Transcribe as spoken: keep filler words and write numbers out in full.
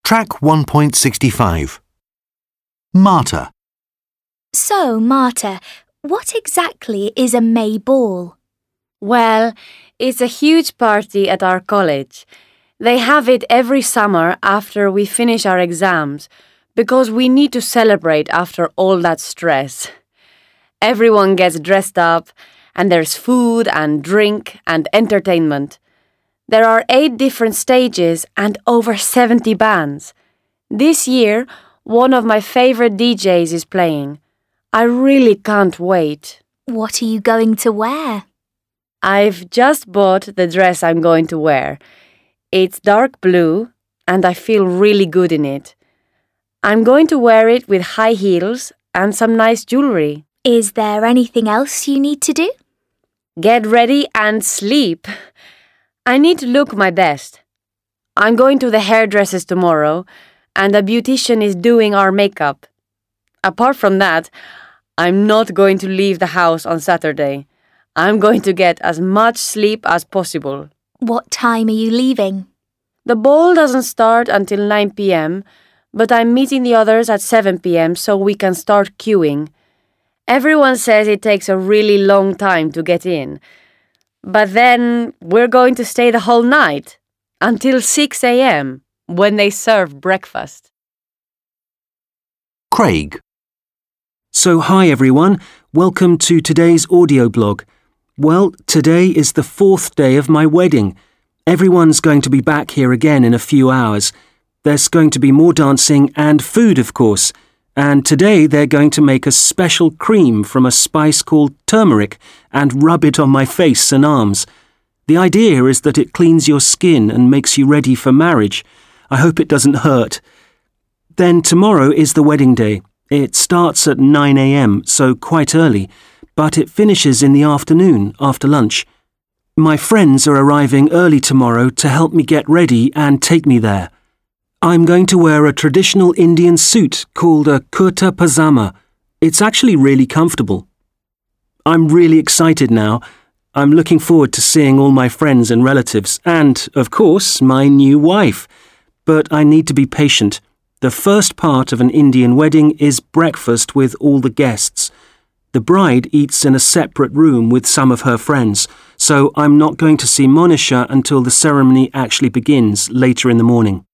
Track one point six five. Marta. So, Marta, what exactly is a May ball? Well, it's a huge party at our college. They have it every summer after we finish our exams, because we need to celebrate after all that stress. Everyone gets dressed up, and there's food and drink and entertainment. There are eight different stages and over seventy bands. This year, one of my favorite D Js is playing. I really can't wait. What are you going to wear? I've just bought the dress I'm going to wear. It's dark blue, and I feel really good in it. I'm going to wear it with high heels and some nice jewelry. Is there anything else you need to do? Get ready and sleep. I need to look my best. I'm going to the hairdressers tomorrow, and a beautician is doing our makeup. Apart from that, I'm not going to leave the house on Saturday. I'm going to get as much sleep as possible. What time are you leaving? The ball doesn't start until nine p.m., but I'm meeting the others at seven p.m. so we can start queuing. Everyone says it takes a really long time to get in. But then we're going to stay the whole night, until six a.m., when they serve breakfast. Craig. So hi everyone, welcome to today's audio blog. Well, today is the fourth day of my wedding. Everyone's going to be back here again in a few hours. There's going to be more dancing and food, of course. And today they're going to make a special cream from a spice called turmeric and rub it on my face and arms. The idea is that it cleans your skin and makes you ready for marriage. I hope it doesn't hurt. Then tomorrow is the wedding day. It starts at nine a.m., so quite early, but it finishes in the afternoon, after lunch. My friends are arriving early tomorrow to help me get ready and take me there. I'm going to wear a traditional Indian suit called a kurta pajama. It's actually really comfortable. I'm really excited now. I'm looking forward to seeing all my friends and relatives and, of course, my new wife. But I need to be patient. The first part of an Indian wedding is breakfast with all the guests. The bride eats in a separate room with some of her friends, so I'm not going to see Monisha until the ceremony actually begins later in the morning.